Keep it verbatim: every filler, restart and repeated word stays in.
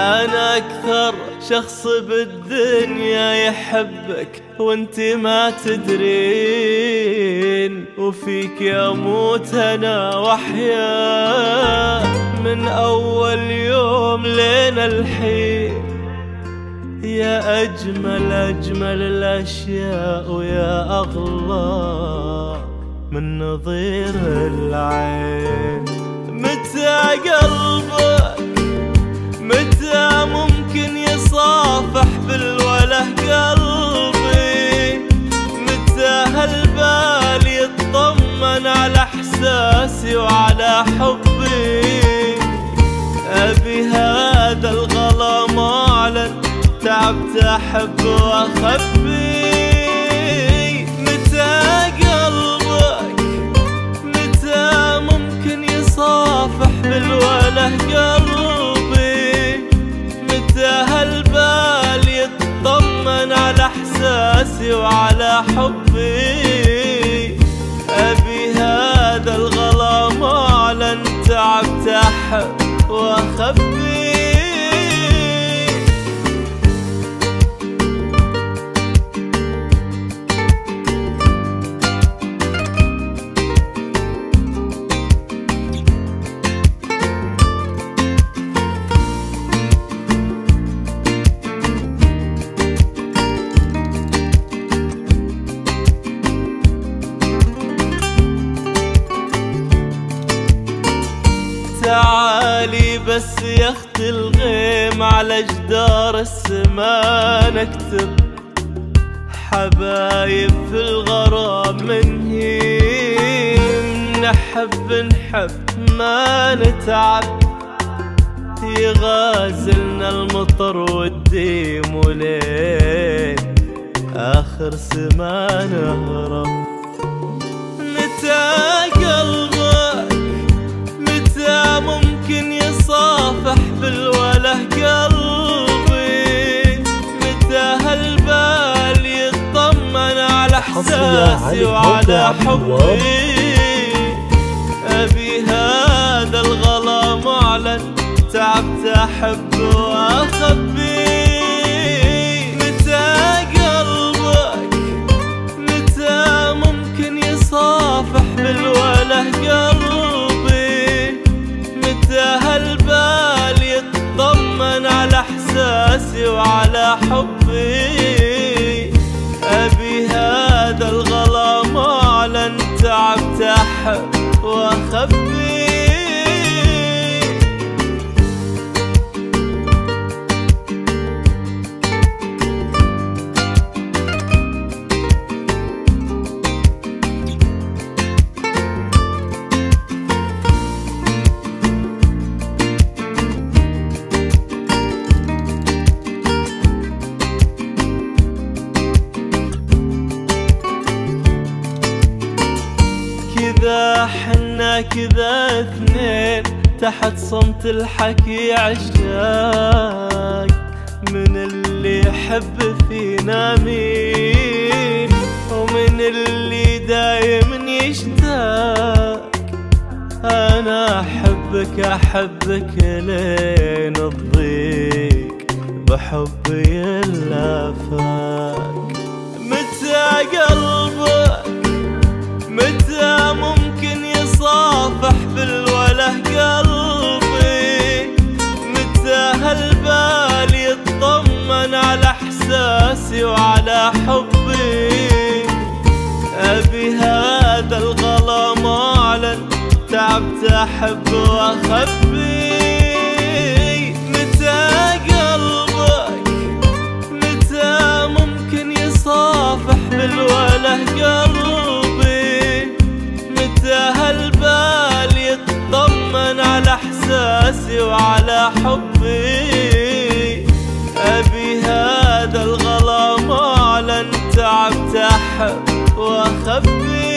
أنا أكثر شخص بالدنيا يحبك وانت ما تدرين، وفيك يموت أنا وأحيا من أول يوم لين الحين. يا أجمل أجمل الأشياء ويا أغلى من نظير العين. متى قلبك متى ممكن يصافح بالوله قلبي؟ متى هالبال يطمن على احساسي وعلى حبي؟ ابي هذا الغلا معلن، تعبت احب واخبي. متى قلبك متى ممكن يصافح بالوله قلبي؟ متى هالبال يطمن على احساسي وعلى حبي؟ ابي هذا الغلا معلن، تعبت احب واخبي. تعالي بس يا اخت الغيم، على جدار السما نكتب حبايب في الغرام منهيم. نحب نحب ما نتعب، يغازلنا المطر والديم، ولين آخر سما نهرب. متى قلبك متى ممكن يصافح بالوله قلبي؟ متى هالبال يطمن على احساسي وعلى حبي؟ ابي هذا الغلا معلن، تعبت احب واخبي. متى قلبك متى ممكن يصافح بالوله قلبي؟ متى هالبال يطمن على احساسي وعلى حبي؟ ابي هذا الغلا معلن، تعبت احب واخبي. كذا حنا كذا اثنين، تحت صمت الحكي عشاق، من اللي يحب فينا مين، ومن اللي دايم يشتاق. انا احبك احبك لين الضيق بحبي اللافاك. متى قلبك متى ممكن يصافح بالوله قلبي؟ متى هالبال يطمن على احساسي وعلى حبي؟ ابي هذا الغلا معلن، تعبت احب واخبي. متى قلبك متى ممكن يصافح بالوله قلبي؟ متى هالبال يطمن على احساسي وعلى حبي؟ ابي هذا الغلا معلن، تعبت احب واخبي.